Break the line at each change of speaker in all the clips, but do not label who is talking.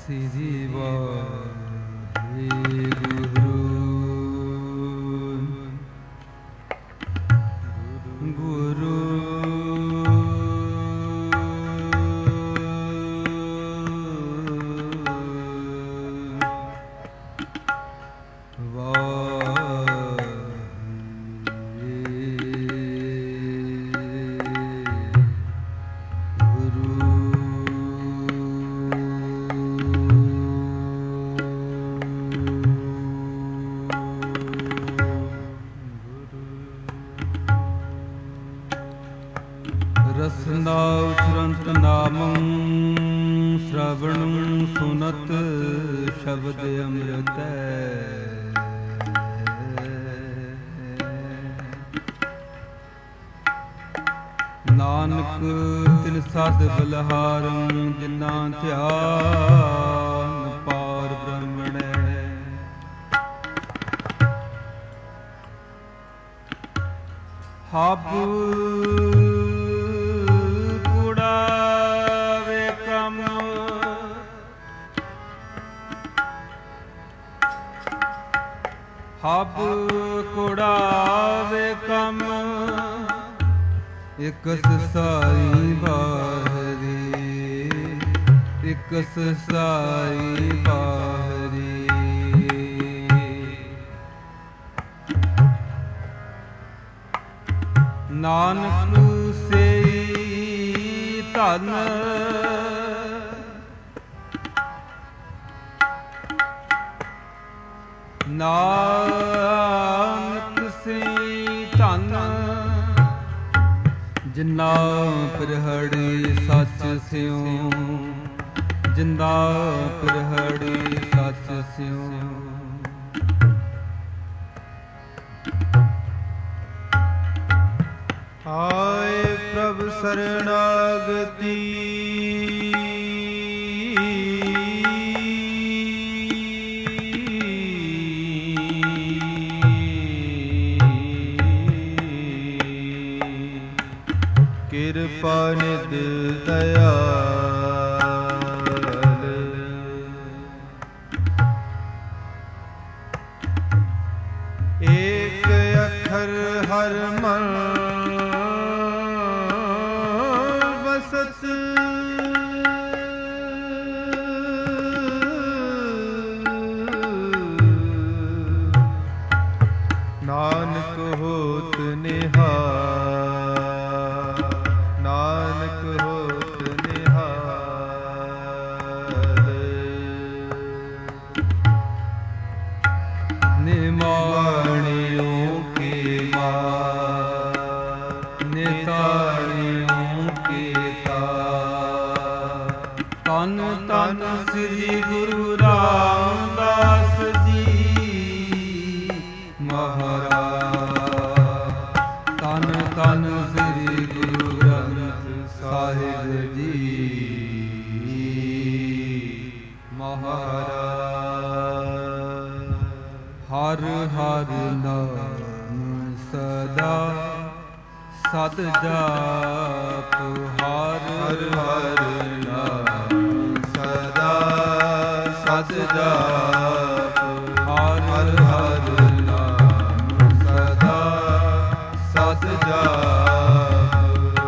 ਸ੍ਰੀ ਵਾਹਿਗੁਰੂ। ਗੁਰੂ ਰਸਨਾ ਉਚਰੰਤ ਨਾਮੰ ਸ਼੍ਰਵਣੰ ਸੁਨਤ ਸ਼ਬਦ ਅੰਮ੍ਰਿਤੈ। ਨਾਨਕ ਤਿਨ ਸਦ ਬਲਹਾਰੰ ਜਿਨਾ ਧਿਆਨ ਪਾਰ ਬ੍ਰਹਮਣੈ। ਹਬ ਹਬ ਕੁੜਾਵੇ ਕਮ ਇਕਸ ਸਾਈ ਬਾਹਰੀ, ਇਕਸ ਸਾਈ ਬਾਹਰੀ। ਨਾਨਕ ਸੇਈ ਧਨ ਨਾਨਕ ਸੇ ਧਨ ਜਿਨਾ ਪ੍ਰਹੜੀ ਸੱਚ ਸਿਉ, ਜਿੰਦਾ ਪ੍ਰਹੜੀ ਸੱਚ ਸਿਉ। ਆਏ ਪ੍ਰਭ ਸਰਣਾਗਤੀ ਕਿਰਪਾ ਨਿਧ ਦਇਆਲ। ਏਕ ਅੱਖਰ ਹਰ ਮਨ ਬਸਤ, ਨਾਨਕ ਹੋਤ ਨਿਹਾਲ, ਨਾਨਕ ਹੋਤ ਨਿਹਾਲ। ਨਿਮਾਣਿਓ ਕੇ ਮਾਰ, ਨਿਤਾਣਿਓ ਕੇ ਤਾਰ। ਧੰਨ ਧੰਨ ਸ੍ਰੀ ਗੁਰੂ ਰਾਮਦਾਸ ਜੀ ਮਹਾਰਾਜ। ਧੰਨ ਧੰਨ ਸ੍ਰੀ ਗੁਰੂ ਗ੍ਰੰਥ ਸਾਹਿਬ ਜੀ ਮਹਾਰਾਜ। ਹਰ ਹਰ ਨਾਮ ਸਦਾ ਸਤ ਜਾਪ, ਹਰ ਹਰ ਨਾਮ ਸਦਾ ਸਤ ਜਾਪ, ਹਰ ਹਰ ਨਾਮ ਸਦਾ ਸਤ ਜਾਪ।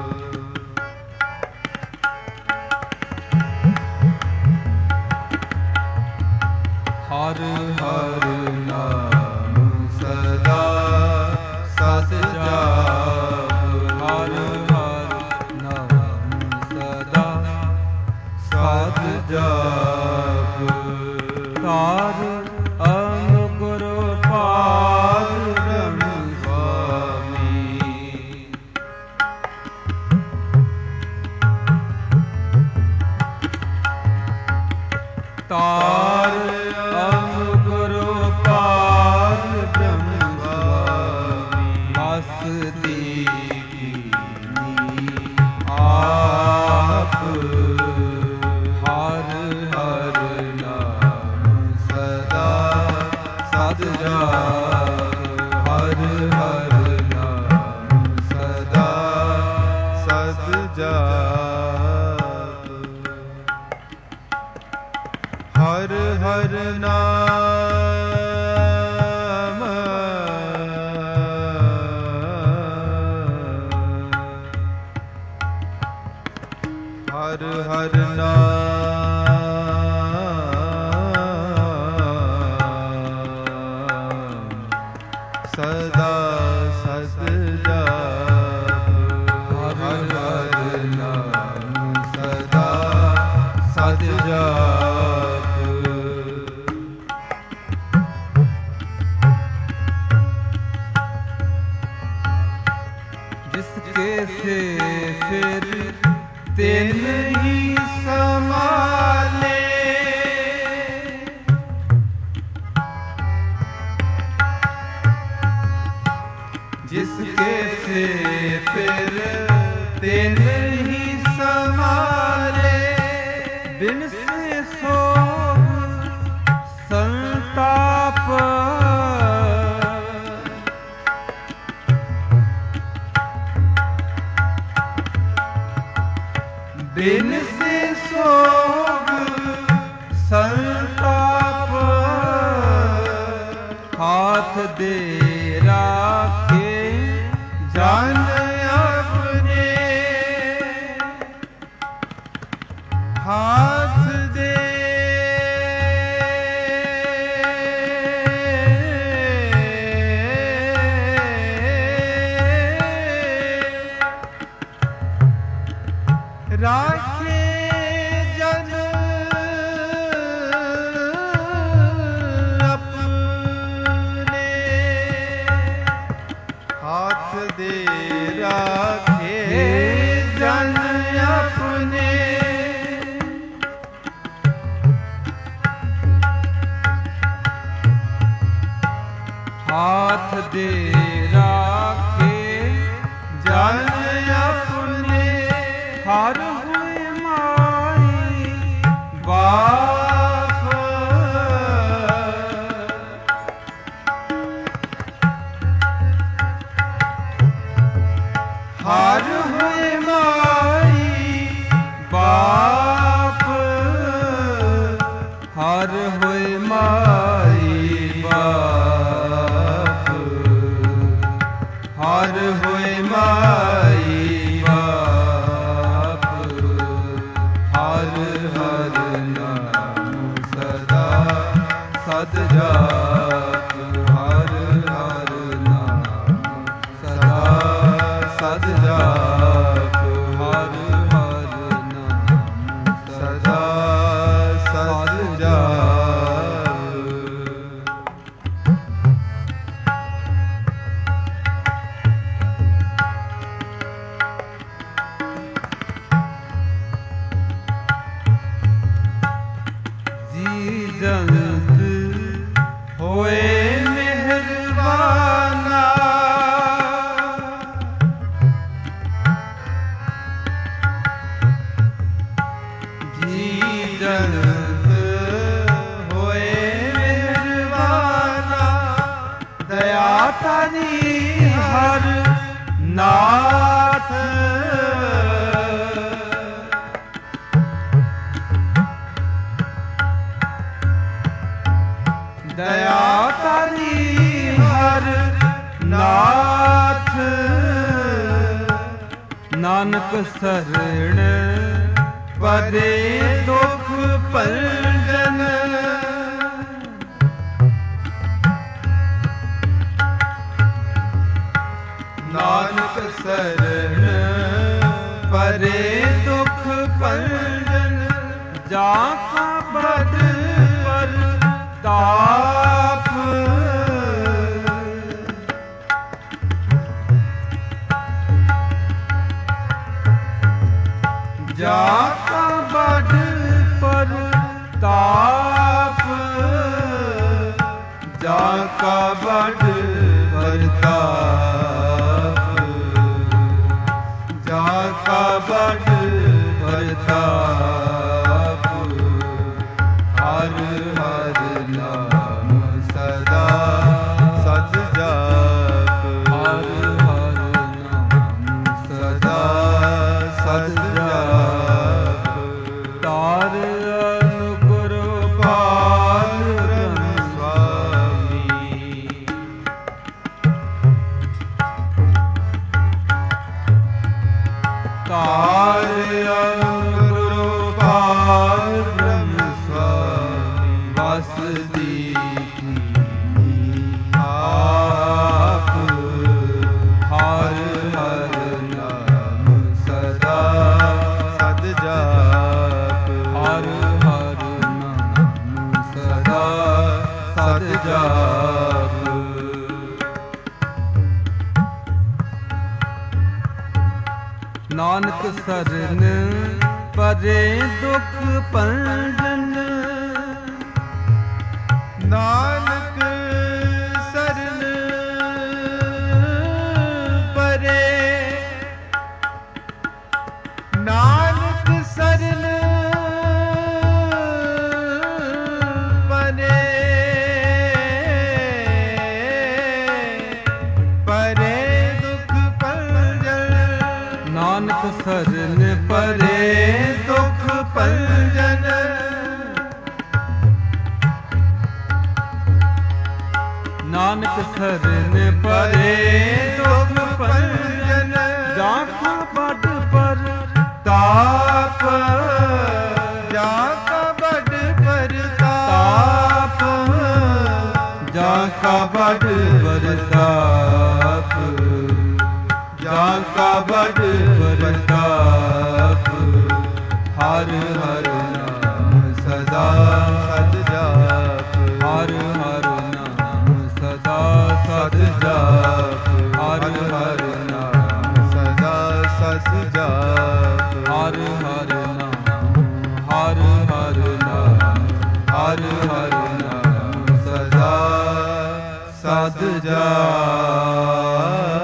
ਹਰ ਹਰ ਨਾਮ ਸਦਾ ਸਤ ਜਾਪ, ਹਰ ਹਰ ਨਾਮ ਸਦਾ ਸਤ ਜਾਪ। ਤਾਰ ਅਨੁਗੁਰ ਪਾਦ ਬ੍ਰਹਮ ਸੁਆਮੀ। ਤਾਰ ਅਨੁਗੁਰ ਪਾਦ ਬ੍ਰਹਮ ਸੁਆਮੀ। ਬਸਤੀ ਕੀਨੀ ਆਪ, ਹਰ ਹਰ ਨਾਮ ਸਦਾ ਸਤ ਜਾਪ, ਹਰ ਹਰ ਨਾਮ ਸਦਾ ਸਤ ਜਾਪ। सदा सत जाप। हर हर नाम सदा सत जाप। जिसके से फिर तेन ही समाले, जिसके से फिर तेन ही समाले, बिन से सोग संताप, बिन से सोग संताप, हाथ दे राखे जान अपने, हाथ दे राखे जन अपने, हाथ दे राखे जन अपने, हाथ दे राखे जन अपने, हर हुए माई बाप, हर हुए माई बाप, हर हुए माई बाप, हर हुए माई बाप। हर हर नाम सदा सत जाप। हर हर नाम सदा सत जाप। हर हर नाम सदा सत जाप। जी जंत होए मेहरबाना, जी जंत होए मेहरबाना, दया तारी हर नाथ, दया तारी हर नाथ, नानक शरण परे दुख भंजन, नानक शरण परे दुख भंजन, जाका बद पर ताप, जाका बद पर ताप, जाका बद पर ताप, जाका बद पर ताप। हर हर नाम सदा सत जाप। हर हर नाम सदा सत जाप। तार अनुगुर पाल स्वामी, ਨਾਨਕ ਸਰਨ ਪਰੇ ਦੁਖ ਭੰਜਨ।
ਨਾਨਕ ਸਰਨ ਪਰੇ, ਨਾਨਕ ਸਰਨ ਪਰੇ, ਪਰੇ ਦੁਖ ਭੰਜਨ।
ਨਾਨਕ ਸਰਨ ਪਰੇ ਦੁਖ ਭੰਜਨ। ਨਾਨਕ ਸਰਨ ਪਰੇ ਦੁਖ ਭੰਜਨ। ਜਾਂ ਕਾ ਬੜ ਪਰ ਤਾਪ,
ਜਾਂ ਕਾ ਬੜ ਪਰਤਾਪ,
ਜਾਂ ਕਾ ਬੜ ਵਰਤਾਪ, ਜਾਂ ਕਾ ਬੜ ਵਰਤਾਪ। ਹਰ ਹਰ ਨਾਮ ਸਦਾ
ਸਦ ਜਾਪ,
ਹਰ ਹਰ ਨਾਮ ਸਦਾ ਸਦ ਜਾਪ। ਹਰ ਹਰ ਨਾਮ
ਸਦਾ ਸਦ ਜਾਪ,
ਹਰ ਹਰ ਨਾਮ, ਹਰ ਹਰ ਨਾਮ, ਹਰ ਹਰ ਨਾਮ ਸਦਾ ਸਦ ਜਾਪ।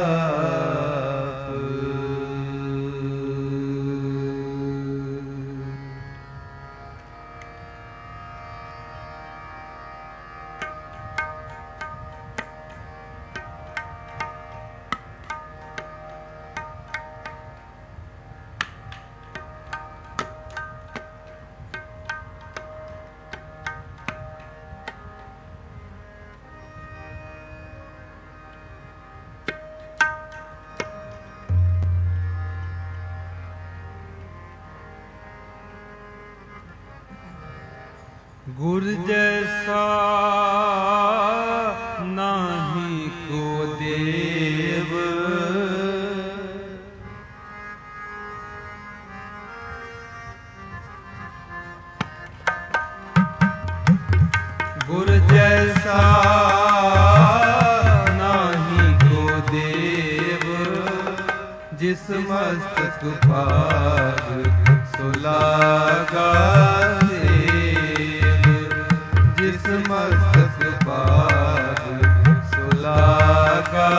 गुर जैसा नाही को देव, गुर जैसा नाही को देव। जिस मस्तक भाग सुलागा जिस मस्तक भाग सुलागा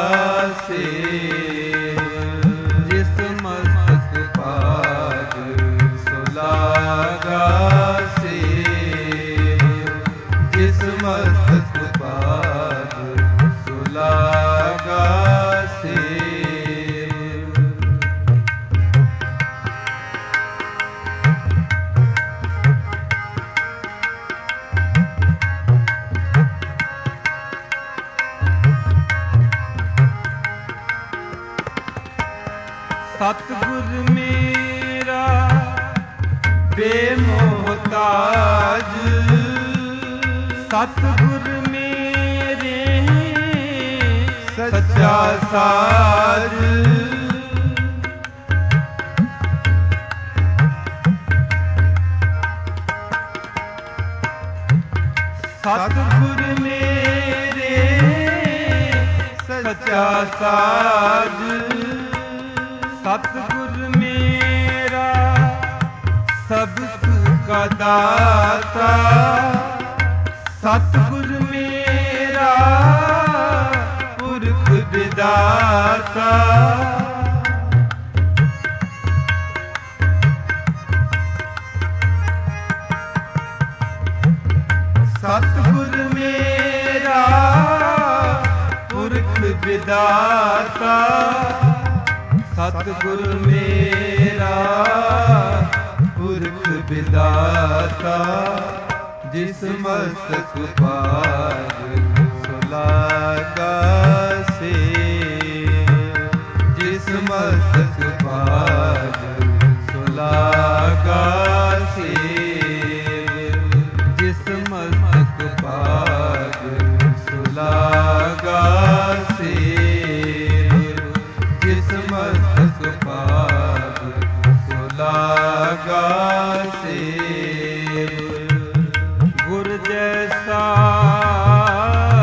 सेव। जिस मस्तक भाग सुलागा सेव। जिस मस्तक भाग सुलागा सेव। सतगुर मेरा बेमोहताज। सतगुर मेरे सच्चा साज। सतगुर मेरे सच्चा साज। सतगुर मेरा सब सुख का दाता। सतगुर मेरा पुरख विदाता। सतगुर मेरा पुरख विदाता। सतगुर मेरा पुरख विदाता। जिस मस्तक भाग सुलागा सेव। जिस मस्तक भाग सुलागा सेव। जिस मस्तक भाग सुलागा सेव। जिस मस्तक भाग सुलागा सेव। गुर जैसा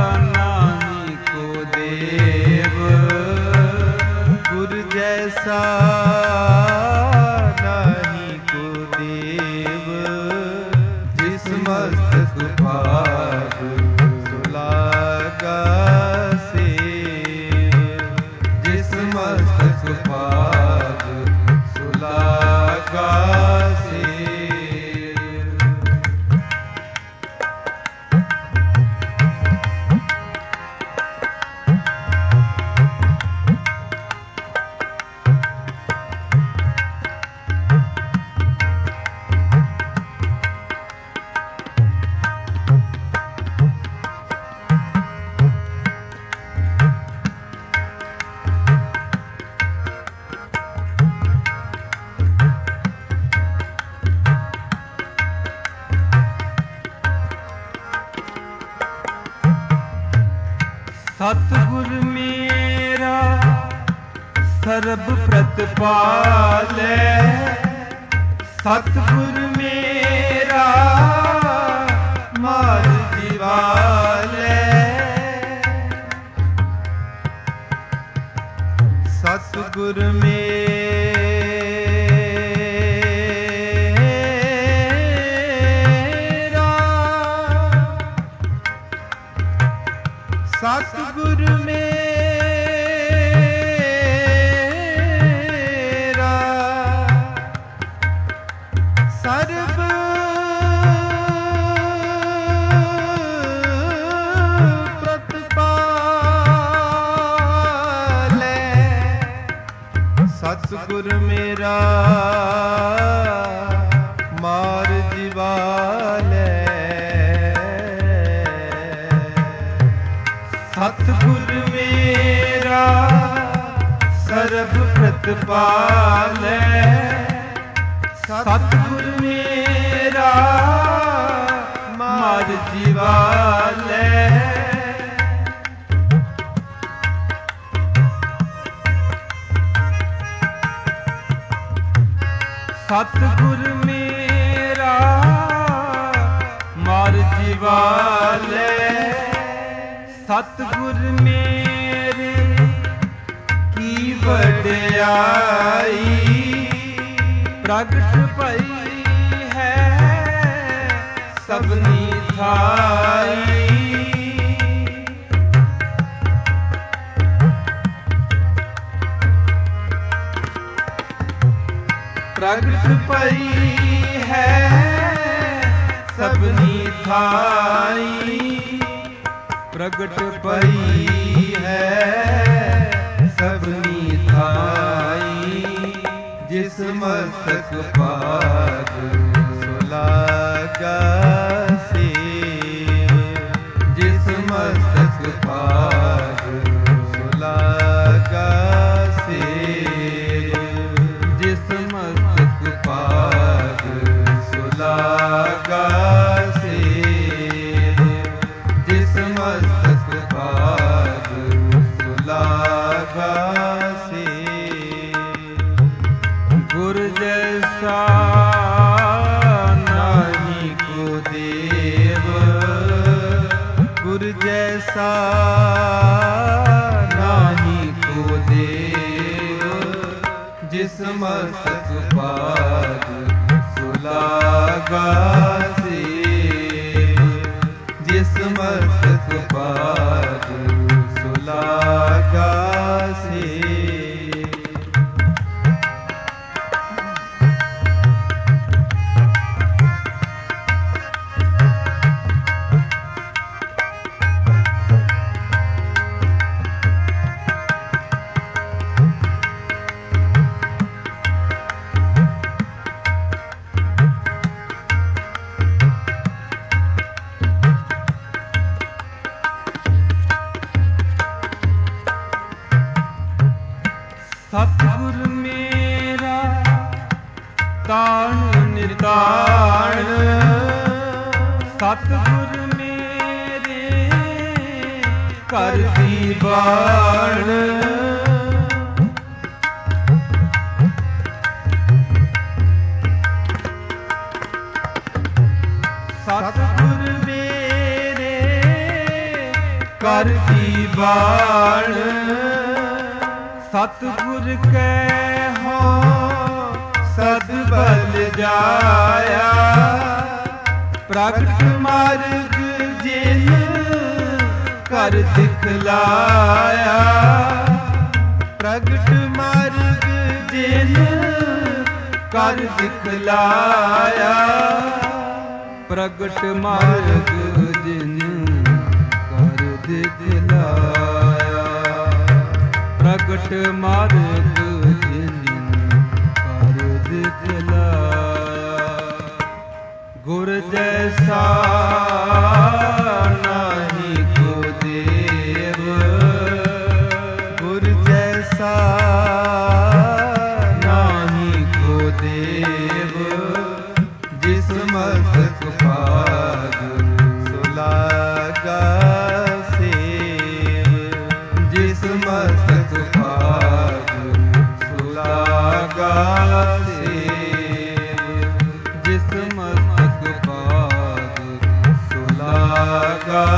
ਸਤਿਗੁਰ ਮੇਰਾ ਸਰਬ ਪ੍ਰਤਪਾਲੈ, ਸਤਿਗੁਰ ਮੇਰਾ ਮਾਰ ਜੀਵਾਲੈ,
ਸਤਿਗੁਰ ਮੇਰਾ ਸਤਿਗੁਰ ਮੇਰਾ ਸਰਬ ਪ੍ਰਤਪਾਲੈ, ਸਤਿਗੁਰ ਮੇਰਾ ਮਾਰ ਜੀਵਾਲੈ,
ਸਤਿਗੁਰ ਮੇਰਾ ਸਰਬ ਪ੍ਰਤਪਾਲੈ, ਸਤਿਗੁਰ ਮੇਰਾ ਮਾਰ ਜੀਵਾਲੈ, ਸਤਿਗੁਰ ਮੇਰਾ ਮਾਰ ਜੀਵਾਲੈ, ਸਤਿਗੁਰ ਮੇਰੇ ਕੀ ਵਡਿਆਈ ਪ੍ਰਗਟ ਭਈ ਹੈ ਸਭਨੀ ਥਾਈ, ਪ੍ਰਗਟ ਭਈ ਹੈ ਸਭਨੀ ਥਾਈ, ਪ੍ਰਗਟ ਭਈ ਹੈ ਸਭਨੀ ਥਾਈ, ਜਿਸ ਮਸਤਕ ਪਾਦ
ਸੁਲਾਗਾ ਸੇ,
ਜਿਸ ਮਸਤਕ ਪਾਦ
ਸੁਲਾਗਾ ਸੇ,
ਜਿਸ ਮਸਤਕ ਪਾਦ
ਸੁਲਾਗਾ ਸੇ,
ਜਿਸ ਮਸਤਕ ਪਾਦ
ਸੁਲਾਗਾ ਸੇ,
ਗੁਰ ਜੈਸਾ ਨਾਹੀ ਕੋ ਦੇਵ,
ਗੁਰ ਜੈਸਾ
ਨਾਹੀ ਕੋ ਦੇਵ, ਜਿਸ ਮਸਤਕ ਪਾਦ ਸੁਲਾਗਾ ਸੇ, ਜਿਸ ਮਸਤਕ ਪਾਦ
ਸੁਲਾਗਾ ਸੇ,
ਸਤਿਗੁਰ ਮੇਰਾ ਤਾਣ ਨਿਤਾਣ, ਸਤਿਗੁਰ ਮੇਰੇ ਘਰ ਦੀ ਬਾਣ, ਸਤਿਗੁਰ ਮੇਰੇ ਘਰ ਦੀ ਬਾਣ, ਸਤਿਗੁਰ ਕੈ ਹੋ ਸਦ ਬਲ ਜਾਇਆ, ਪ੍ਰਗਟ ਮਾਰਗ ਜਿਨ ਕਰ ਦਿਖਲਾਇਆ, ਪ੍ਰਗਟ ਮਾਰਗ ਜਿਨ ਕਰ ਦਿਖਲਾਇਆ, ਪ੍ਰਗਟ ਮਾਰਗ ਜਿਨ ਕਰ ਦਿਖਲਾਇਆ, ਪ੍ਰਗਟ ਮਾਰਗ ਜਿਨ ਕਰ ਦਿਖਲਾਇਆ, ਗੁਰ ਜੈਸਾ ਨਾਹੀ ਕੋ ਦੇਵ,
ਗੁਰ ਜੈਸਾ
ਨਾਹੀ ਕੋ ਦੇਵ, ਜਿਸ ਮਸਤਕ ਪਾਦ
ਸੁਲਾਗਾ ਸੇ, ਮਸਤਕ ਭਾਗ ਸੁਲਾਗਾ ਸੇਵ।
ਜਿਸ ਮਸਤਕ ਭਾਗ
ਸੁਲਾਗਾ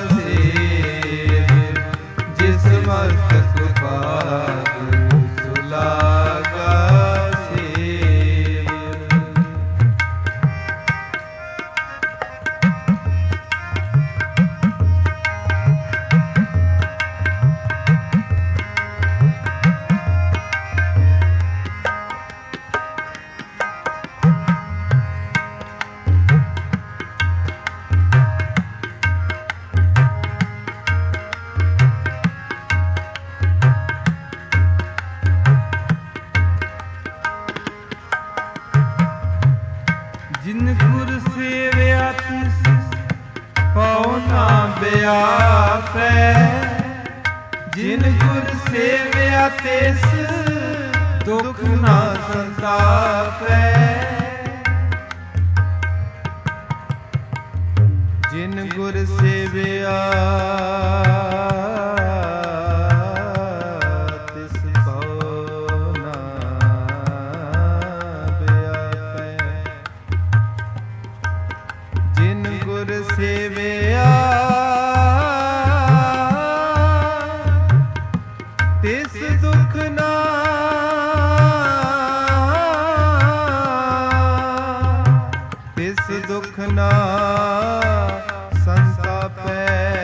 ਸੇਵ। ਜਿਸ ਮਸਤਕ ਭਾਗ ਸੁਲਾਗਾ ਸੇਵ।
ਜਿਨ ਗੁਰ ਸੇਵਿਆ ਤਿਸ
ਪਉ ਨਾ ਬਿਆਪੈ। ਜਿਨ ਗੁਰ ਸੇਵਿਆ ਤਿਸ ਦੁਖ ਨਾ ਸੰਤਾਪੈ। ਜਿਨ ਗੁਰ ਸੇਵਿਆ ਤਿਸ ਪਉ ਨਾ ਬਿਆਪੈ। ਜਿਨ ਗੁਰ ਸੇਵਿਆ ਤਿਸ ਦੁਖ ਨਾ ਤਿਸ ਦੁਖ ਨਾ ਸੰਤਾਪੈ।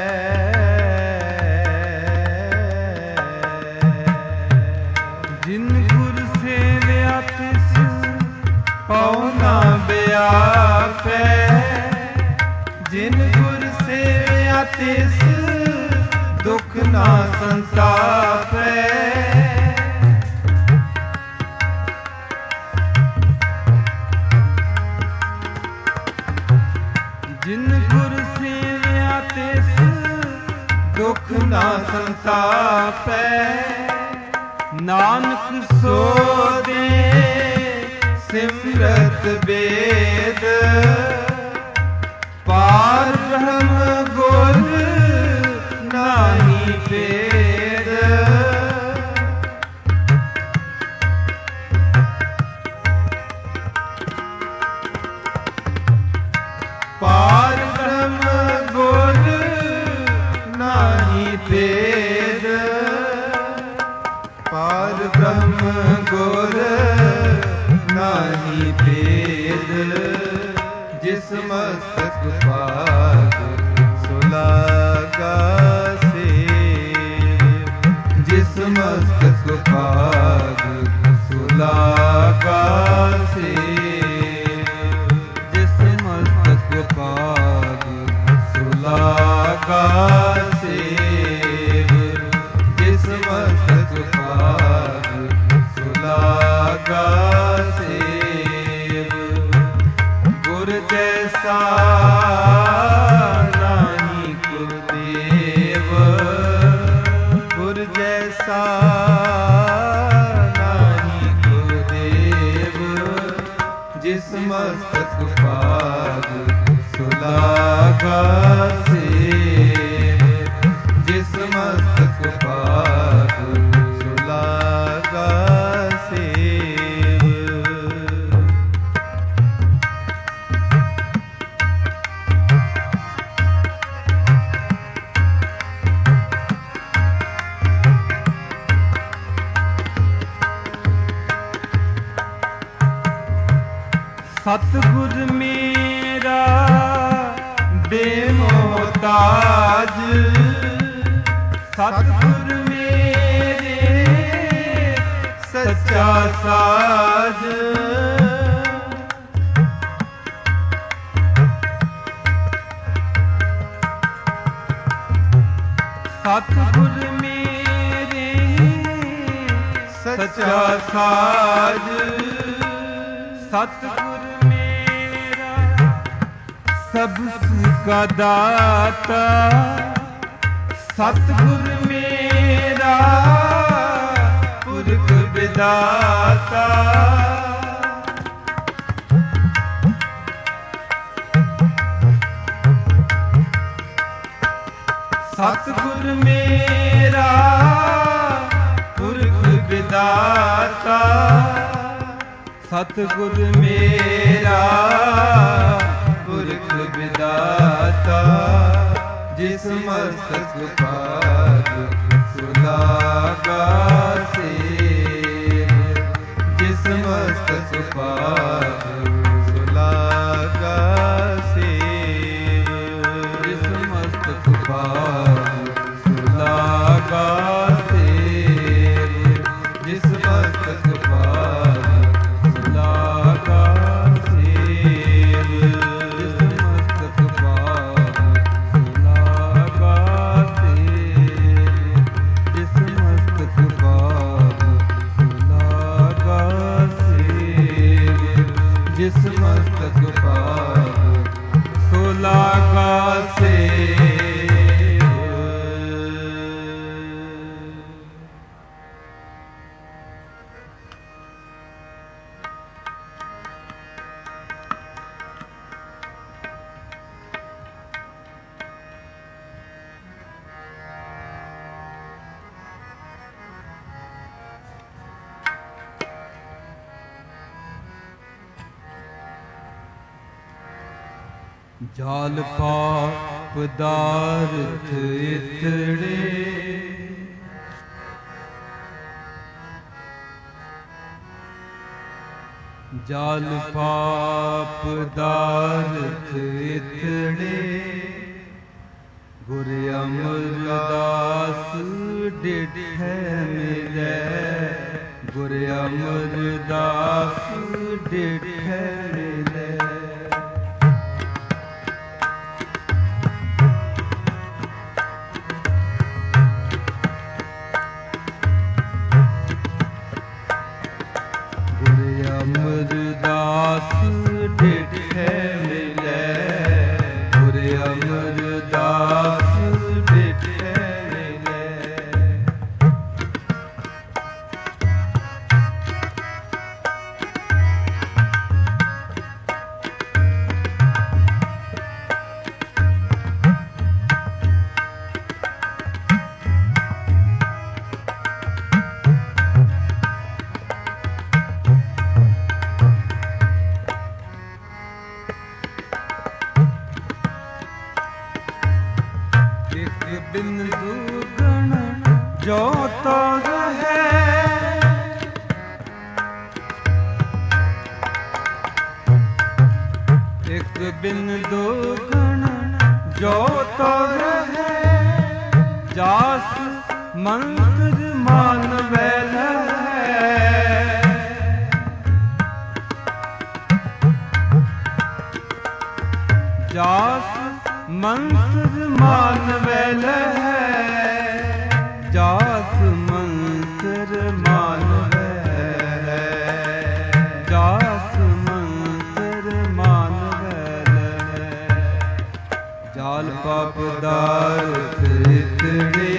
ਜਿਨ ਗੁਰ ਸੇਵਿਆ ਤਿਸ
ਪਉ ਨਾ ਬਿਆਪੈ। ਜਿਨ ਗੁਰ ਸੇਵਿਆ ਤਿਸ ਦੁਖ ਨਾ ਸੰਤਾਪੈ।
ਜਿਨ ਗੁਰ ਸੇਵਿਆ ਤਿਸ
ਦੁਖ ਨਾ ਸੰਤਾਪੈ।
ਨਾਨਕ
ਸੋ ਦੇ ਸਿਮਰਤ ਬੇਦ ਪਾਰ ਬ੍ਰਹਮ ਗੁਰ ਨਾਹੀ ਭੇਦ। ਪਾਰ ਬ੍ਰਹਮ ਗੁਰ ਨਾਹੀ ਭੇਦ। ਪਾਰ ਬ੍ਰਹਮ ਗੁਰ ਨਾਹੀ ਭੇਦ। ਜਿਸ ਮਸਤਕ ਭਾਗ ਸੁਲਾਗਾ ਸੇਵ। ਜਿਸ ਮਸਤਕ ਭਾਗ ਸੁਲਾਗਾ ਸੇਵ।
ਜਿਸ ਮਸਤਕ ਭਾਗ
ਸੁਲਾਗਾ ਸੇਵ। ਜਿਸ ਮਸਤਕ ਭਾਗ ਸੁਲਾਗਾ ਸੇਵ। ਗੁਰ ਜੈਸਾ ਨਾਹੀ ਗੁਰ ਦੇਵ। ਗੁਰ ਜੈਸਾ ਨਾਹੀ ਗੁਰ ਦੇਵ। ਜਿਸ ਮਸਤਕ ਭਾਗ ਸੁਲਾਗਾ ਸੇਵ। ਜਿਸ ਮਸਤਕ ਭਾਗ ਸੁਲਾਗਾ ਸੇਵ।
ਸਤਿਗੁਰ ਮੇਰਾ
ਬੇਮੋਹਤਾਜ। ਸਤਿਗੁਰ ਮੇਰੇ ਸੱਚਾ ਸਾਜ।
ਸਤਿਗੁਰ ਮੇਰੇ
ਸੱਚਾ ਸਾਜ।
ਸਤਿਗੁਰ ਮੇਰਾ ਸਭ ਸੁਖ ਕਾ ਦਾਤਾ।
ਸਤਿਗੁਰ ਮੇਰਾ ਪੁਰਖ ਵਿਦਾਤਾ। ਸਤਿਗੁਰ ਮੇਰਾ
ਸਤਿਗੁਰ ਮੇਰਾ ਪੁਰਖ ਵਿਦਾਤਾ, ਜਿਸ ਮਸਤਕ ਪਾਦ ਸੁਲਾਗਾ ਸੇਵ, ਜਿਸ ਮਸਤਕ ਪਾਦ ਸੁਲਾਗਾ ਸੇਵ, ਜਿਸ ਮਸਤਕ ਪਾਦ ਸੁਲਾਗਾ ਸੇਵ, ਜਿਸ ਮਸਤਕ ਪਾਦ ਸੁਲਾਗਾ ਸੇਵ, ਜਿਸ ਮਸਤਕ ਪਾਦ ਸੁਲਾਗਾ ਸੇਵ, ਜਿਸ ਮਸਤਕ ਪਾਦ ਸੁਲਾਗਾ ਸੇਵ, ਜਿਸ ਮਸਤਕ ਪਾਦ ਸੁਲਾਗਾ ਸੇਵ। ਜਾਲ ਪਾਪ ਪਦਾਰਥ ਇਤੜੇ, ਜਾਲ ਪਾਪ ਪਦਾਰਥ ਇਤੜੇ, ਗੁਰ ਅਮਰਦਾਸ ਡਿਠੈ ਮਿਲੈ, ਗੁਰ ਅਮਰਦਾਸ ਡਿਠੈ ਮਿਲੈ। ਅਮਰਦਾਸ ਡਿਠੈ ਮਿਲੈ, ਗੁਰ ਅਮਰਦਾਸ ਡਿਠੈ ਮਿਲੈ। ਬਿਨ ਦੁਗਣ ਜੋ ਤੋ ਰਹੈ, ਇਕ ਬਿਨ ਦੁਗਣ ਜੋ ਤੋ ਰਹੈ, ਜਾਸ ਮੰਤਰ ਮਾਨਵੈ ਲਹੈ, ਜਾਸ ਮੰਤਰ ਮਾਨਵੈ ਲਹੈ, ਜਾਸ ਮੰਤਰ ਮਾਨਵੈ ਲਹੈ, ਜਾਸ ਮੰਤਰ ਮਾਨਵੈ ਲਹੈ। ਜਾਲ ਪਾਪ ਦਾਰਥ ਇਤੜੇ,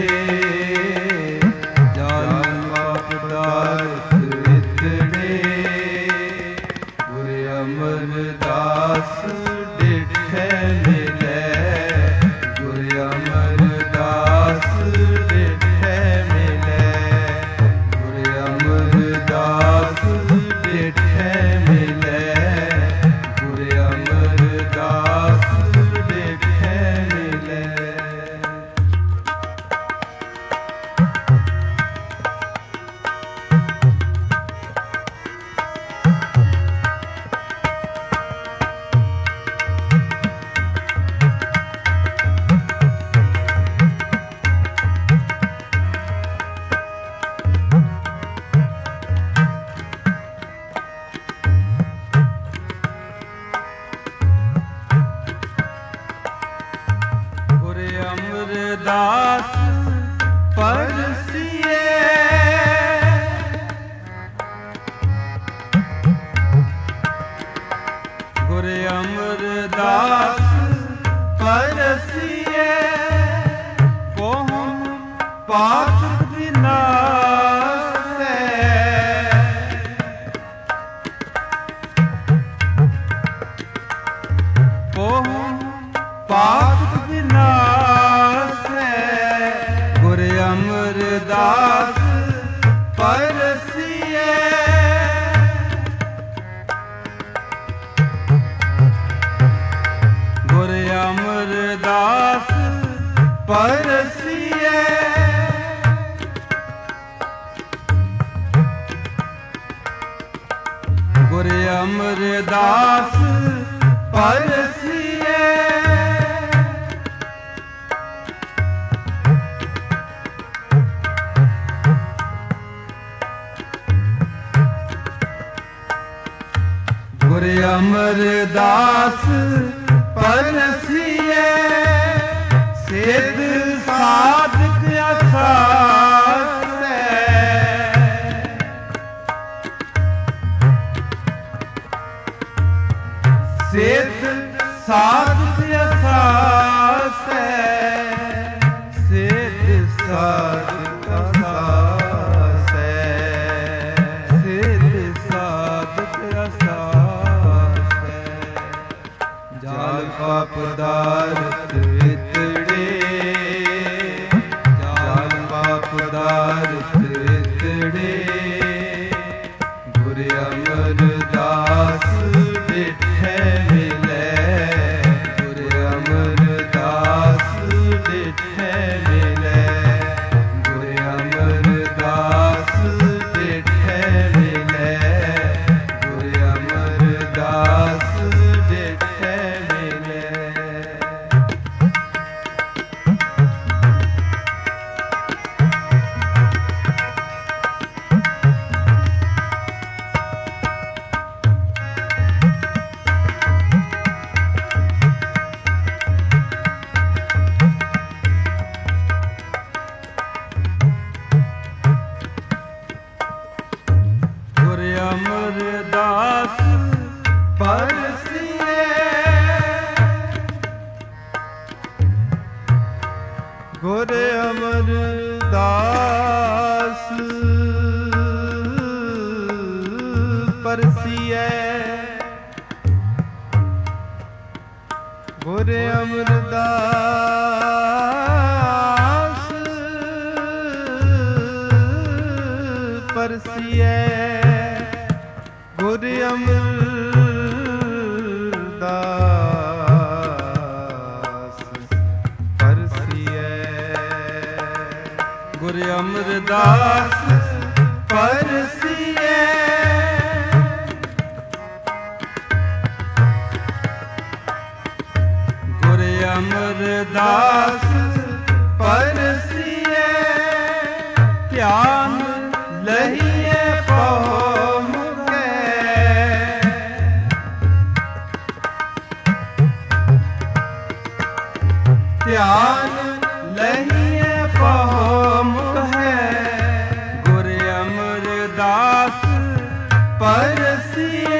ਜਾਲ ਪਾਪ ਦਾਰਥ ਇਤੜੇ, ਗੁਰ ਅਮਰਦਾਸ ਡਿਠੈ ਮਿਲੈ, ਗੁਰ ਅਮਰਦਾਸ ਡਿਠੈ ਮਿਲੈ, ਗੁਰ ਅਮਰਦਾਸ ਡਿਠੈ ਮਿਲੈ, ਗੁਰ ਅਮਰਦਾਸ ਡਿਠੈ ਮਿਲੈ। ਅਮਰਦਾਸ ਪਰਸੀਏ, ਗੁਰ ਅਮਰਦਾਸ ਪਰਸੀਏ, ਕੋਹਮ ਪਾਪ ਵਿਨਾਸੈ, ਕੋਹਮ ਪਾਪ ਵਿਨਾਸੈ, ਗੁਰ ਅਮਰਦਾਸ ਪਰਸੀਏ, ਅਮਰਦਾਸ
ਪਰਸੀਏ
ਗੁਰ ਅਮਰਦਾਸ
ਪਰਸੀਏ
ਗੁਰ ਅਮਰਦਾਸ
ਪਰਸੀਏ ਸਿੱਧ ਸਾਧਕ ਅਸਾਸੈ ਸਿੱਧ ਸਾਧਕ ਅਸਾਸੈ ਸਿੱਧ ਸਾਧਕ ਅਸਾਸੈ
ਸਿੱਧ ਸਾਧਕ ਅਸਾਸੈ
ਜਾਲ ਪਾਪ ਦਾਰਤ ਇਤੜੇ ਜਾਲ ਪਾਪ ਦਾਰਤ ਇਤੜੇ ਗੁਰ ਅਮਰਦਾਸ ਡਿਠੈ ਮਿਲੈ ਗੁਰ ਅਮਰਦਾਸ ਡਿਠੈ ਮਿਲੈ ਗੁਰ ਅਮਰਦਾਸ ਡਿਠੈ ਮਿਲੈ ਗੁਰ ਅਮਰਦਾਸ ਡਿਠੈ ਮਿਲੈ
ਗੁਰ ਅਮਰਦਾਸ
ਪਰਸੀਏ ਗੁਰ ਅਮਰਦਾਸ ਪਰਸੀਏ ਗੁਰ ਅਮਰਦਾਸ ਪਰਸੀਏ ਗੁਰ ਅਮਰਦਾਸ ਪਰਸੀਏ
ਗੁਰ ਅਮਰਦਾਸ
ਪਰਸੀਏ
ਗੁਰ ਅਮਰਦਾਸ
ਪਰਸੀਏ
ਧਿਆਨ
ਲਹੀਏ ਪਉ ਮੁਕੈ ਧਿਆਨ ਲਹੀਏ ਪਉ ਮੁਕੈ
ਗੁਰ ਅਮਰਦਾਸ
ਪਰਸੀਏ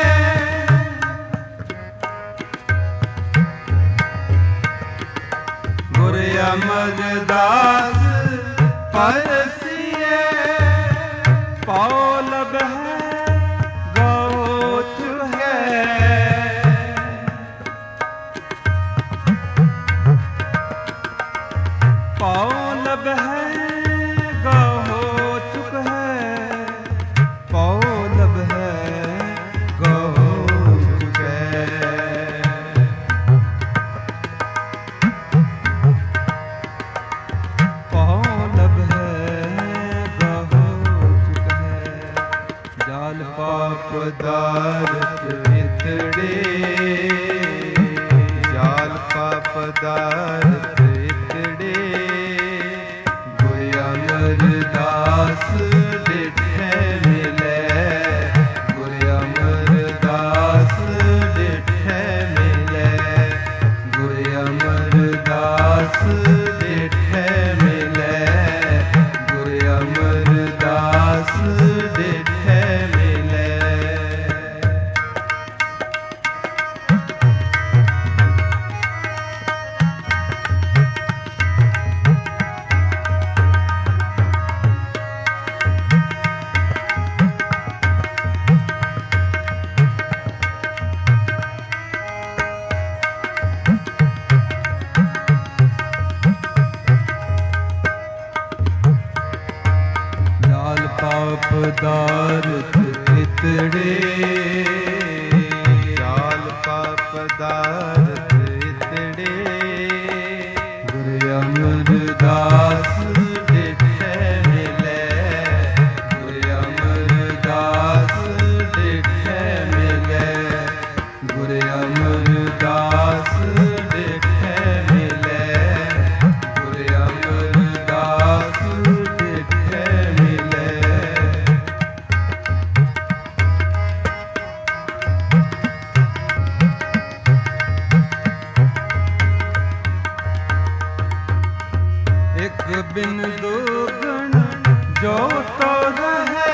ਗੁਰ ਅਮਰਦਾਸ
ਪਰਸੀਏ
ਪਾਉ ਲਬਹਿ ਗਉ ਚੁਹੈ ਪਾਉ ਲਬਹਿ ਗਉ ਚੁਕੈ
ਪਉ ਲਬਹਿ ਗਉ ਚੁਕੈ
ਪਾਉ ਲਬਹਿ ਗਉ ਚੁਕੈ ਜਾਲ
ਪਾਪ ਦਾਰਤ ਇਤੜੇ ਜਾਲ ਪਾਪ ਦਾਰਤ ਇਤੜੇ ਗੁਰ ਅਮਰਦਾਸ ਡਿਠੈ ਮਿਲੈ ਗੁਰ ਅਮਰਦਾਸ ਡਿਠੈ ਮਿਲੈ ਗੁਰ ਅਮਰਦਾਸ ਡਿਠੈ ਮਿਲੈ ਗੁਰ ਅਮਰਦਾਸ ਡਿਠੈ ਮਿਲੈ
ਪਾਪ ਦਾਰਤ ਇਤੜੇ
ਜਾਲ ਪਾਪ ਦਾਰਤ ਇਤੜੇ
ਦੁਗਣ ਜੋ ਤੋ ਰਹੈ,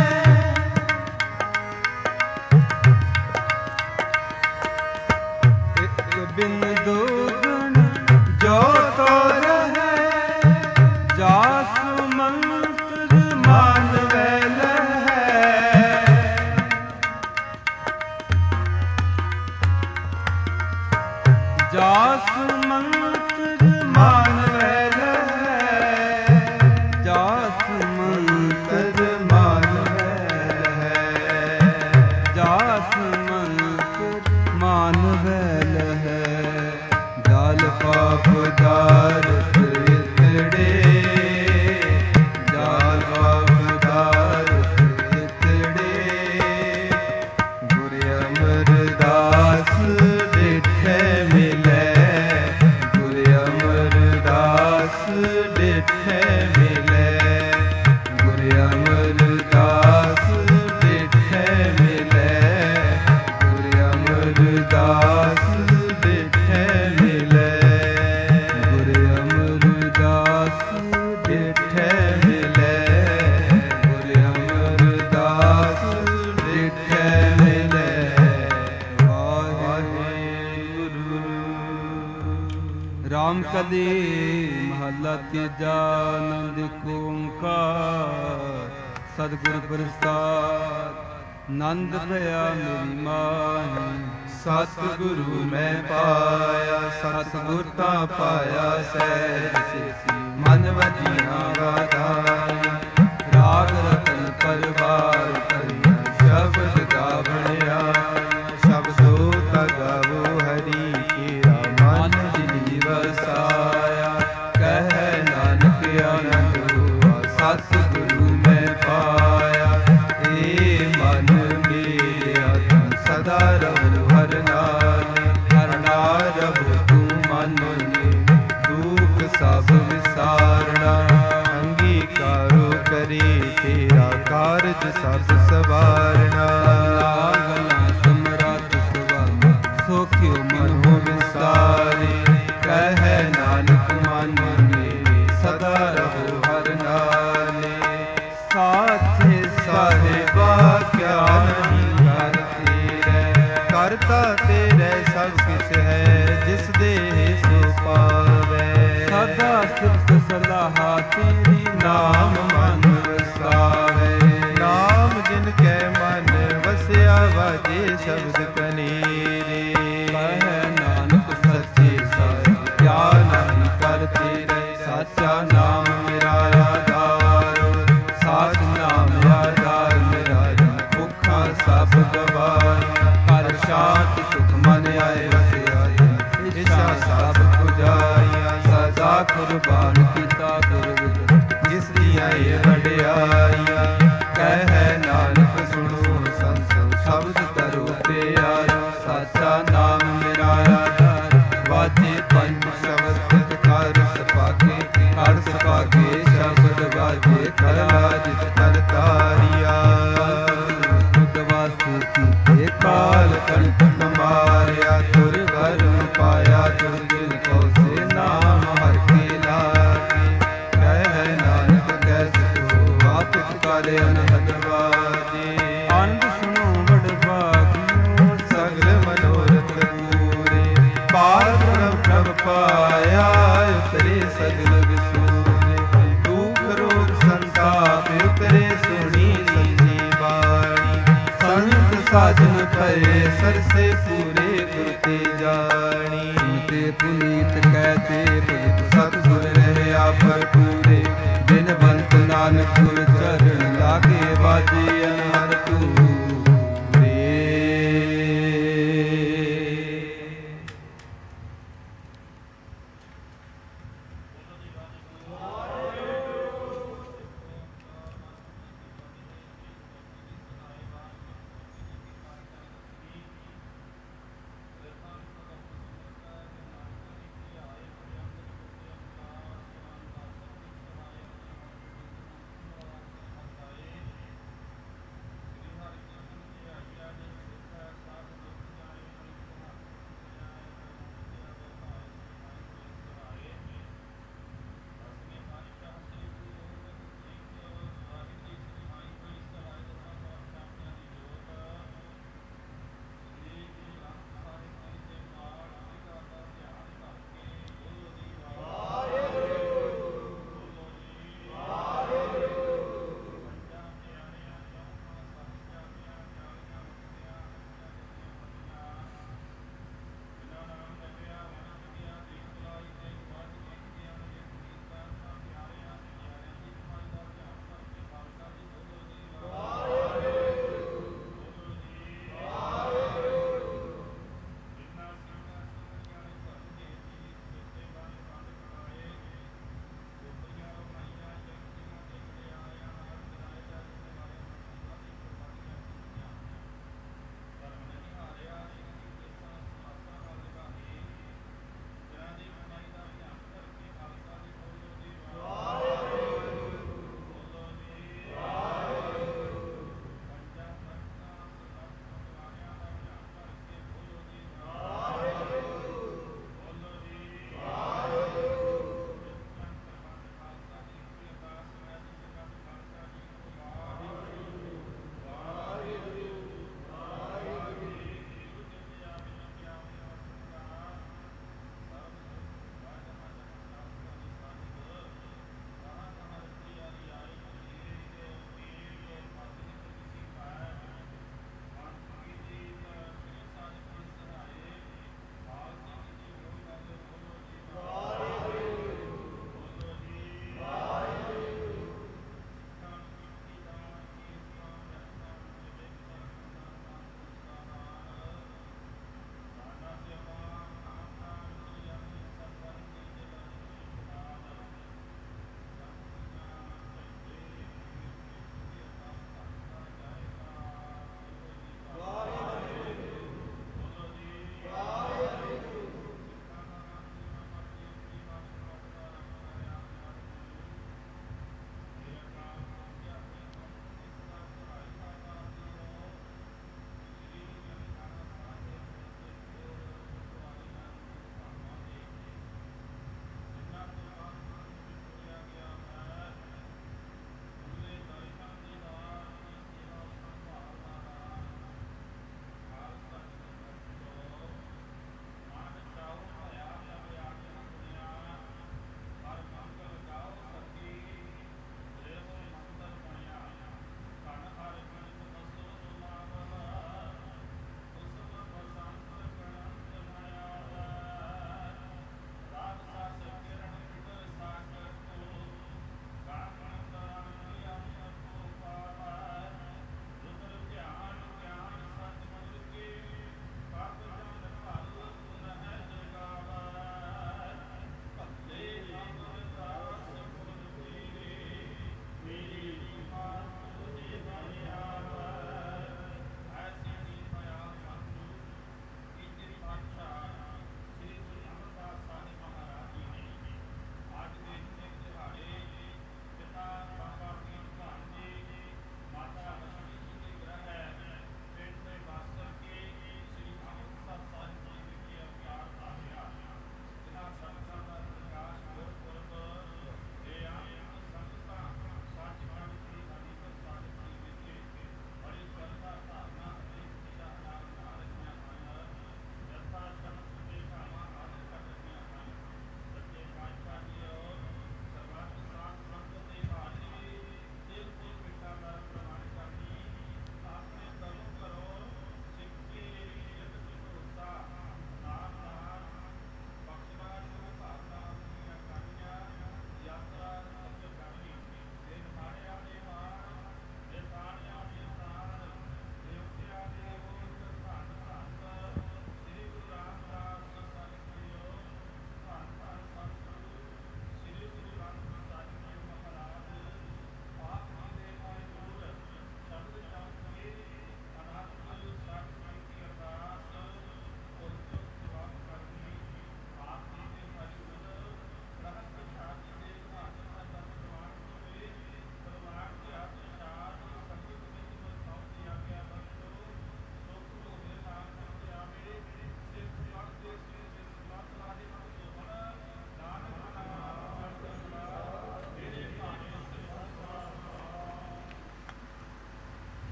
ਇੱਕ ਬਿਨ ਦੁਗਣ ਜੋ ਤੋ ਰਹੈ, ਜਾਸ ਮੰਤਰ ਮਾਨਵੈ ਲਹੈ, ਜਾਸ ਮੰਤਰ ਮਾਨਵੈ ਲਹੈ, ਜਾਸ ਮੰਤਰ ਮਾਨਵੈ ਲਹੈ, ਜਾਸ ਮੰਤਰ ਮਾਨਵੈ ਲਹੈ, ਜਲ ਪਾਪ ਦਾਰਤ ਇਤੜੇ, ਜਲ ਪਾਪ ਦਾਰਤ ਇਤੜੇ, ਗੁਰ ਅਮਰਦਾਸ ਡਿਠੈ ਮਿਲੈ, ਗੁਰ ਅਮਰਦਾਸ ਡਿਠੈ ਮਿਲੈ, ਗੁਰ ਅਮਰਦਾਸ ਡਿਠੈ ਮਿਲੈ, ਗੁਰ ਅਮਰਦਾਸ ਡਿਠੈ ਮਿਲੈ, ਗੁਰ ਅਮਰਦਾਸ ਡਿਠੈ ਮਿਲੈ, ਗੁਰ ਅਮਰਦਾਸ ਡਿਠੈ ਮਿਲੈ। ਵਾਹਿਗੁਰੂ। ਰਾਮ ਕਲੀ ਮਹੱਲਾ ਤੀਜਾ। ਆਨੰਦ ਏਕ ਓੰਕਾਰ ਸਤਿਗੁਰ ਪ੍ਰਸਾਦਿ। ਨੰਦ ਭਇਆ ਮੇਰੀ ਮਾਹੀ,
ਸਤਿਗੁਰੂ ਮੈਂ ਪਾਇਆ, ਸਤਿਗੁਰ ਤਾਂ ਪਾਇਆ ਸਹਿਜ ਸਿੱਖੀ, ਮਨ ਵਜੀਆਂ ਗਾਧਾਇਆ, ਰਾਗ ਰਤਨ ਪਰਵਾਰ ਕਰਿਆ, ਸ਼ਬਦ ਗਾਵਣਿਆ, ਸ਼ਬਦੋ ਤਗਾਵੋ ਹਰੀ ਕੀਰਾ, ਮਨ ਜਿਨੀ ਵਸਾਇਆ, ਕਹਿ ਨਾਨਕ ਆਨੰਦ ਹੋਆ, ਸਤਿਗੁਰੂ ਮੈਂ ਪਾਇਆ, ਏ ਮਨ ਮੇਰਿਆ ਤੂੰ ਸਦਾ ਰਹੋ ਹਰ ਨਾਲੇ, ਹਰ ਨਾਲ ਰਹੋ ਤੂੰ ਮਨ ਨੇ, ਦੁਖ ਸਭ ਵਿਸਾਰਣਾ, ਅੰਗੀਕਾਰੋ ਕਰੇ ਤੇਰਾ ਕਾਰਜ ਸਭ ਸਵਾਰਣਾ,
ਗਲਾਂ ਸਮਰਾਟ ਸੁਭਾਨਾ, ਸੋਖਿਓ ਮਨ ਹੋ
ਵਿਸਾਰੇ, ਕਹਿ ਨਾਨਕ ਮਨ ਮੇਰੇ, ਸਦਾ ਰਹੋ ਹਰ ਨਾਲੇ, ਸਾਥੇ ਸਾਹਿਬਾ ਕਿਆ ਨਹੀਂ ਕਰ ਤੇਰੇ, ਕਰਤਾ ਤੇਰੇ ਸਭ ਕਿਛ ਹੈ, ਜਿਸ ਦੇ ਸੋ ਪਾਵੇ,
ਸਦਾ ਸਿਫਤ ਸਲਾਹਾ ਤੇਰੀ,
ਨਾਮ ਮਨ ਵਸਾਵੇ, ਨਾਮ ਜਿਨ ਕੈ ਮਨ ਵਸਿਆ, ਵਾਜੇ ਸ਼ਬਦ ਕਨੇਰੇ,
ਕਹਿ ਨਾਨਕ
ਸੱਚੇ ਸਾਹਿਬ ਕਿਆ ਨਹੀਂ ਕਰ ਤੇਰੇ, ਸਾਚਾ ਨਾਮ ਮੇਰਾ ਆਧਾਰ, ਸਾਚ ਨਾਮ ਆਧਾਰ ਮੇਰਾ, ਭੁੱਖਾਂ ਸਭ ਗਵਾਈਆਂ, ਘਰ ਸ਼ਾਂਤ ਸੁਖ ਮਨ ਆਏ ਵਸਿਆ, ਇੱਛਾ ਸਭ ਪੁਜਾਈਆਂ, ਸਦਾ ਕੁਰਬਾਨ ਕੀਤਾ ਗੁਰਬਿਦ, ਜਿਸ ਦੀਆਂ ਇਹ ਵਡਿਆਈਆਂ, ਕਹਿ ਨਾਨਕ ਸੁਣੋ ਸੰਤ ਸ਼ਬਦ ਕਰੋ ਪਿਆਰੋ, ਸਾਚਾ ਨਾਮ ਮੇਰਾ ਆਧਾਰ, ਵਾਜੇ ਪੰਜ ਸ਼ਬਦ ਕਰ ਸਪਾਕੇ, ਕਰ ਸਪਾਕੇ ਸ਼ਬਦ ਵਾਜੇ, ਕਰ ਲਾਜਿਤ ਕਰ ਤਾਰੀਆ,
ਉਦਵਾਸੀ ਕੀਤੇ
ਕਾਲ ਕੰਠ ਮਾਰਿਆ, ਤੁਰ ਕਰਮ ਪਾਇਆ, ਤੁਰ ਦਿਲ ਕੋ ਸੇ ਨਾਮ ਹਰ ਕੇ ਲਾਗੇ, ਕਹਿ ਨਾਨਕ ਕੈਸੇ ਹੋ ਆਪ ਪੁਕਾਰੇ ਅਨਹਦ ਵਾਜੇ,
ਅੰਧ ਸੁਣੋ ਬੜ ਭਾਗਿਓ,
ਸਗਲ ਮਨੋਰਥ ਪੂਰੇ, ਪਾਰ ਬ੍ਰਹਮ ਪ੍ਰਭ ਪਾਇਆ, ਉਤਰੇ ਸਗਲ ਵਿਸੂਰੇ, ਦੁਖ ਰੋਗ ਸੰਤਾਪ ਉਤਰੇ, ਸੁਣੀ ਸੱਚੀ ਬਾਣੀ, ਸੰਤ ਸਾਜਨ ਭਏ ਸਰਸੇ ਪੂਰੇ, ਗੁਰ ਤੇ ਜਾਣੀ,
ਤੇ ਪੁਨੀਤ ਕਹਿਤੇ ਭਗਤ
ਸਤਿਗੁਰ ਰਹਿਆ ਭਰਪੂਰੇ, ਬਿਨ ਬੰਤ ਨਾਨਕ ਗੁਰ ਚਰਨ ਲਾਗੇ, ਬਾਜੇ ਅਨਹਦ ਤੂਰੇ।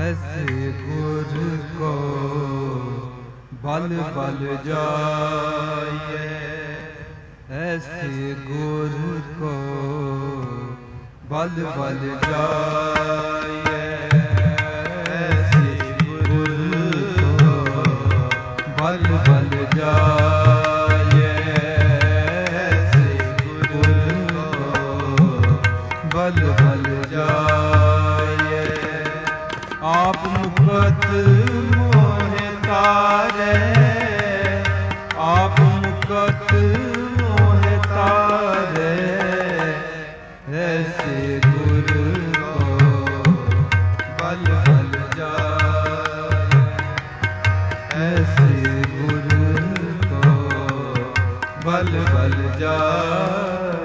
ऐसे गुर को बल बल जाइए, ऐसे गुर को बल बल जाइए, ऐसे गुर को बल बल जाइए, ऐसे गुर को बल बल जाइए। आप मुकत मोहे तारे, आप मुकत मोहे तारे, ऐसे गुरु को बल बल जाए, ऐसे गुरु को बल बल जाए।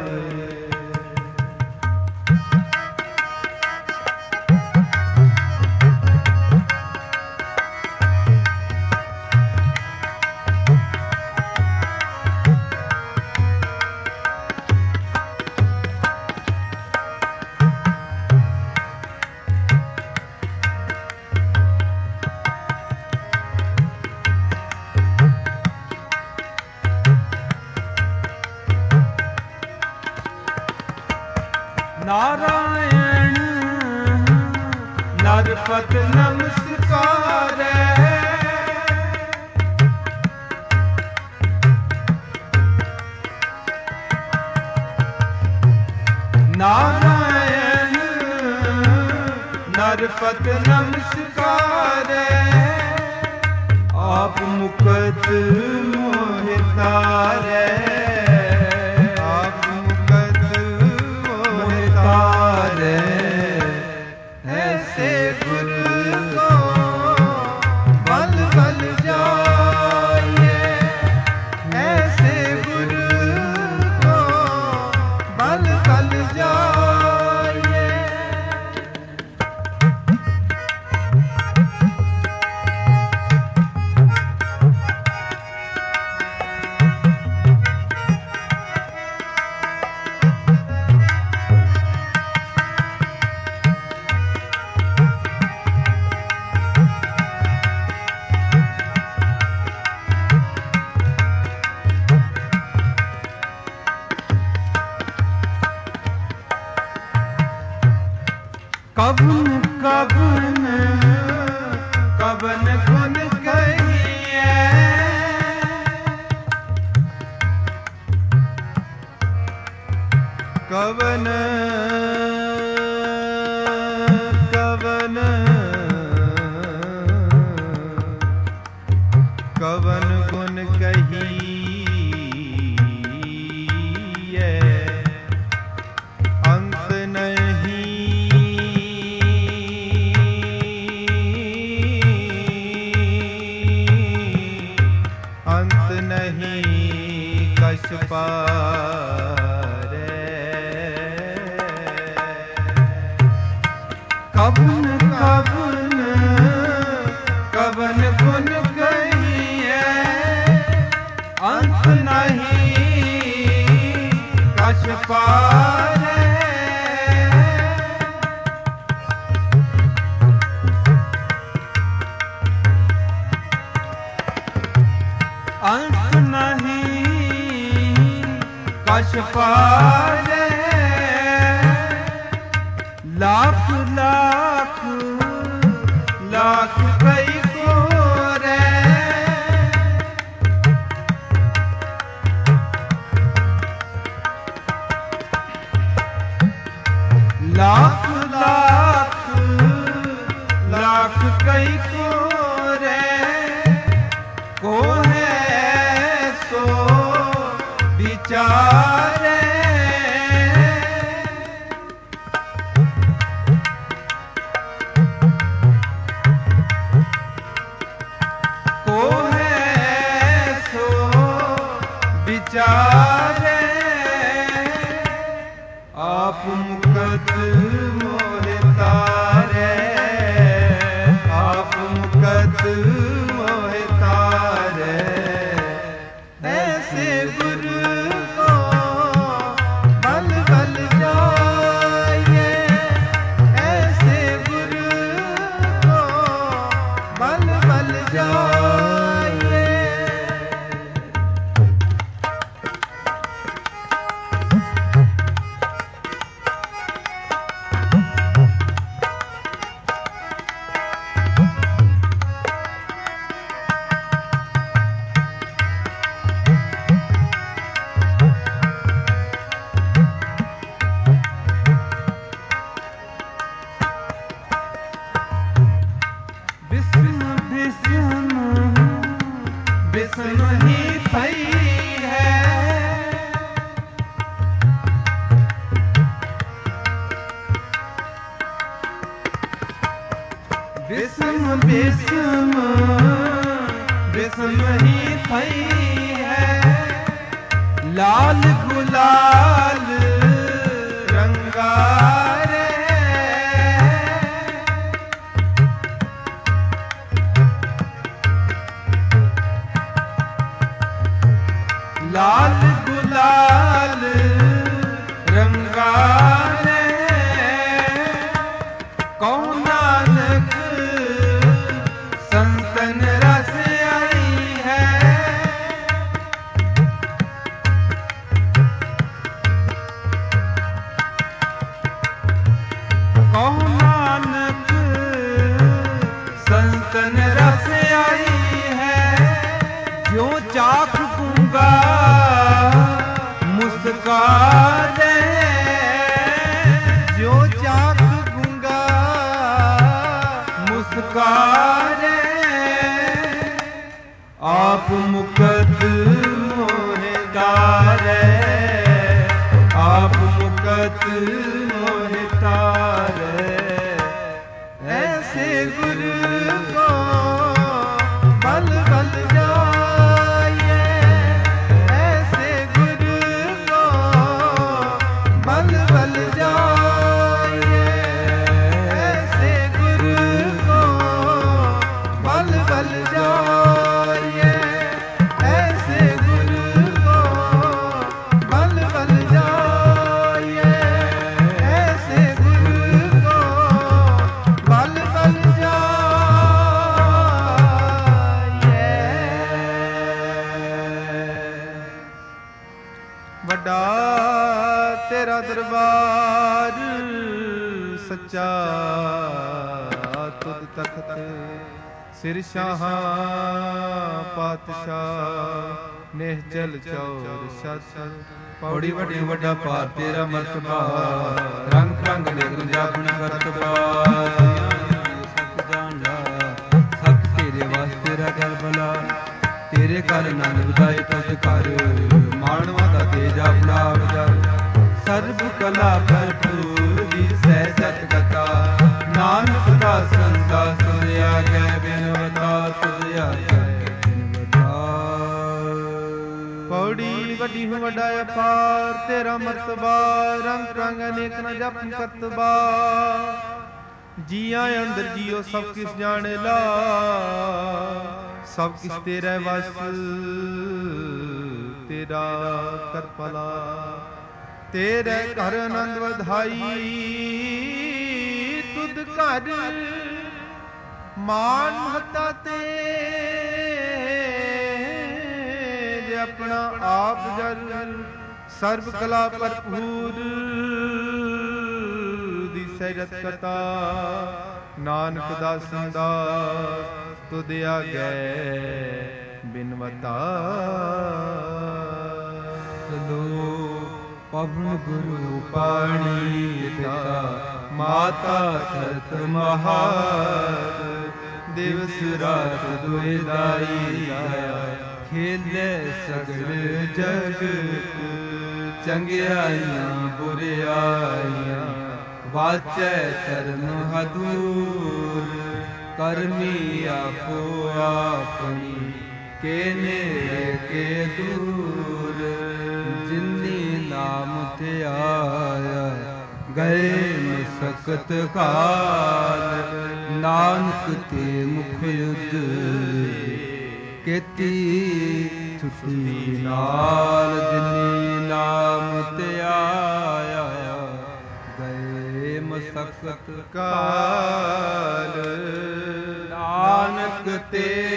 नारायण नरपत नमस्कार, नारायण नरपत नमस्कार, आप मुकत मोहि तारे, ऐसे गुरु को बल बल जाइए, ऐसे गुरु को बल बल जाइए। कवन कवन कवन गुण कहिए, कवन कवन कवन गुण कहिए, अंत नहीं अंत नहीं कछ पारे। कवन कवन कवन गुण कहिए, अंत नहीं कछ पारे। अंत नहीं कछ पारे, लाख लाख लाख कई कोरे, लाख लाख लाख कई कोरे, को है सो विचारे।
ਬਿਸਮ ਹੀ ਪਈ ਹੈ। ਬਿਸਮ ਬਿਸਮ ਬਿਸਮ ਹੀ ਪਈ ਹੈ। ਲਾਲ ਗੁਲਾਲ ਰੰਗਾਰੇ ਲਾਲ ਗੁਲਾਲ ਰੰਗਾਰੇ ਕਉ ਨਾਨਕ ਸੰਤਨ ਰਸ ਆਈ ਹੈ। ਕਉ ਨਾਨਕ ਸੰਤਨ ਰਸ ਆਈ ਹੈ। ਜੋ ਚਾਖ ਗੂੰਗਾ ਮੁਸਕਾਰੇ ਜੋ ਚਾਖ ਗੂੰਗਾ ਮੁਸਕਾਰੇ ਆਪ ਮੁਕਤ ਮੋਹਿ ਤਾਰੇ ਆਪ ਮੁਕਤ ਮੋਹਿ ਤਾਰੇ ਐਸੇ ਗੁਰੂ ਕੋ ਬਲ ਬਲ ਜਾਈਏ ਐਸੇ ਗੁਰੂ ਕੋ ਬਲ ਬਲ ਜਾਈਏ ਐਸੇ ਗੁਰੂ ਕੋ ਬਲ ਬਲ ਜਾਈਏ ਐਸੇ ਗੁਰੂ ਕੋ ਬਲ ਬਲ ਜਾਈਏ ਐਸੇ ਗੁਰੂ ਕੋ ਬਲ ਬਲ ਜਾਈਏ। ਵੱਡਾ ਤੇਰਾ ਦਰਬਾਰ ਸੱਚਾ ਤੁਧ ਤਖਤ ਸਿਰ ਸ਼ਾਹਾਂ ਪਾਤਸ਼ਾਹ ਨਿਹਚਲ ਚੌਰ ਸਤ ਪੌੜੀ ਵੱਡੀ ਵੱਡਾ ਭਾਰ ਤੇਰਾ ਮਰਤਬਾ ਰੰਗ ਰੰਗ ਦੇ ਗੁੰਜਾਪਣ ਕਰਤਬਾ ਸਤ ਜਾਣ ਲਾ ਸਤ ਤੇਰੇ ਵਾਸਤੇ ਰਾ ਕਰ ਭਲਾ ਤੇਰੇ ਘਰ ਨਾਨਕ ਵਧਾਈ ਤੁਧ ਘਰ ਮਾਣਵਾ ਦਾ ਤੇਜ ਆਪਣਾ ਵਜਾ ਸਰਬ ਕਲਾ ਭਰਪੂਰ ਦੀ ਸਹਿ ਸਤ ਕਥਾ ਨਾਨਕ ਦਾ ਸੰਸਾ ਸੁਨਿਆ ਗੈ ਬਿਨਵਤਾ ਤੁਧਿਆ ਪੌੜੀ ਵੱਡੀ ਹੋ ਵੱਡਾ ਅਪਾਰ ਤੇਰਾ ਮਰਤਬਾ ਰੰਗ ਰੰਗ ਅਨੇਕ ਨ ਜਪਨ ਕਰਤਬਾ ਜੀਆਂ ਅੰਦਰ ਜੀਓ ਸਭ ਕਿਸ ਜਾਣੇ ਲਾ ਸਭ ਕਿਸ ਤੇਰੇ ਵਸ ਤੇਰਾ ਕਰ ਭਲਾ ਤੇਰੇ ਘਰ ਆਨੰਦ ਵਧਾਈ ਤੁਧ ਘਰ ਮਾਨ ਮਹੱਤਾ ਤੇ ਜੇ ਆਪਣਾ ਆਪ ਜਰ ਸਰਬ ਕਲਾ ਭਰਪੂਰ ਦੀ ਸਹਿਜਤ ਕਥਾ ਨਾਨਕ ਦਾਸਨ ਦਾ ਤੁਧ ਆਗੈ ਬਿਨਵਤਾ ਪਵਨ ਗੁਰੂ ਪਾਣੀ ਪਿਤਾ ਮਾਤਾ ਧਰਤ ਮਹਾਤ ਦਿਵਸ ਰਾਤ ਦੁਇ ਦਾਈ ਖੇਲੇ ਸਗਲ ਜਗਤ ਚੰਗਿਆਈਆਂ ਬੁਰਿਆਈਆਂ ਵਾਚੈ ਧਰਮ ਹਦੂਰ ਕਰਮੀ ਆਪੋ ਆਪਣੀ ਕੇ ਨੇੜੇ ਕੇ ਦੂਰ ਜਿਨੀ ਨਾਮ ਧਿਆਇਆ ਗਏ ਮਸਕਤ ਕਾਲ ਨਾਨਕ ਤੇ ਮੁਖ ਯੁਧ ਕੀਤੀ ਛੁੱਟੀ ਨਾਲ ਜਿਨੀ ਨਾਮ ਧਿਆਇਆ ਗਏ ਮਸਕਤ ਕਾਲ ਨਾਨਕ ਤੇ